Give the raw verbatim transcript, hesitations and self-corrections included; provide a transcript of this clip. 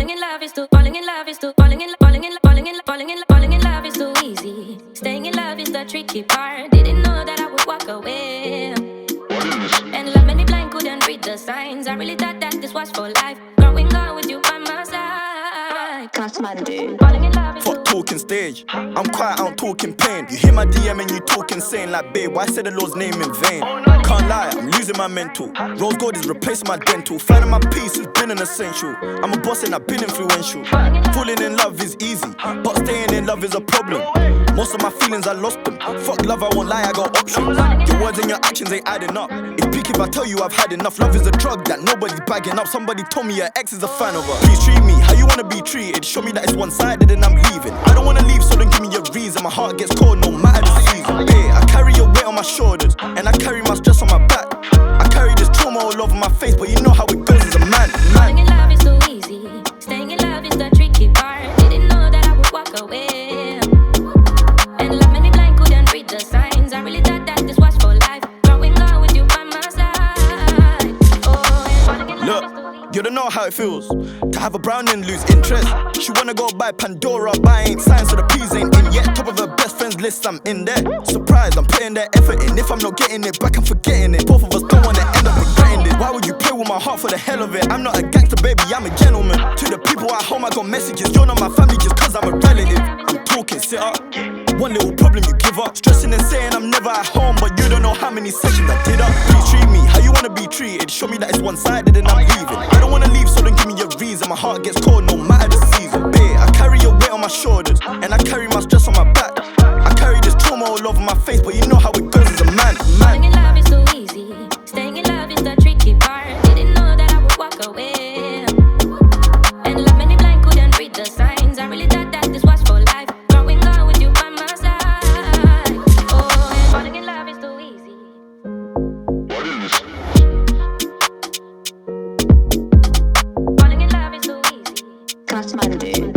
Falling in love is too, falling in love is too, falling in, falling in, falling in, falling in, falling in love is too easy. Staying in love is the tricky part. Didn't know that I would walk away. And love made me blind, couldn't read the signs. I really thought that this was for life. Growing up with you by my side. Kathmandu. Falling in love is Fuck talking stage, I'm quiet, I don't talking pain. You hear my D M and you talking sane. Like babe, why say the Lord's name in vain? Can't lie, I'm losing my mental. Rose gold is replacing my dental. Finding my peace has been an essential. I'm a boss and I've been influential. Falling in love is easy, but staying in love is a problem. Most of my feelings I lost them. Fuck love, I won't lie, I got options. Your words and your actions ain't adding up. It's peak if I tell you I've had enough. Love is a drug that nobody's bagging up. Somebody told me your ex is a fan of her. Please treat me how you wanna be treated. Show me that it's one-sided and I'm leaving. I don't wanna leave, so don't give me a reason. My heart gets cold no matter the season. Hey, I carry your weight on my shoulders, and I carry my stress on my back. I carry this trauma all over my face, but you know how it goes as a man. falling in love is too easy. Staying in love is the tricky part. Didn't know that I would walk away. And love made me blind, couldn't read the signs. I really thought that this was for life. Growing up with you by my side. Oh, and falling in love is too Look, easy. you don't know how it feels to have a brown and lose interest. She wanna go buy Pandora, but I ain't signed, so the P's ain't in yet. Top of her best friends list, I'm in there. Surprised, I'm putting that effort in. If I'm not getting it back, I'm forgetting it. Both of us don't wanna end up regretting it. Why would you play with my heart for the hell of it? I'm not a gangster, baby, I'm a gentleman. To the people at home, I got messages. You're not my family just cause I'm a relative. I'm talking, sit up. One little problem, you give up. Stressing and saying I'm never at home, but you don't know how many sessions I did up. Please treat me how you wanna be treated. Show me that it's one-sided and I'm leaving. I don't wanna leave, so don't give me a reason. My heart gets cold no matter the season. Babe, I carry your weight on my shoulders, and I carry my stress on my back. I carry this trauma all over my face, but you know how it goes as a man. Falling Man. in love is too easy. Staying in love is the tricky part. Didn't know that I would walk away. And love made me blind, couldn't read the signs. I really thought that this was for life. Growing up with you by my side. Oh, and falling in love is too easy. Falling in love is too easy. Kathmandu.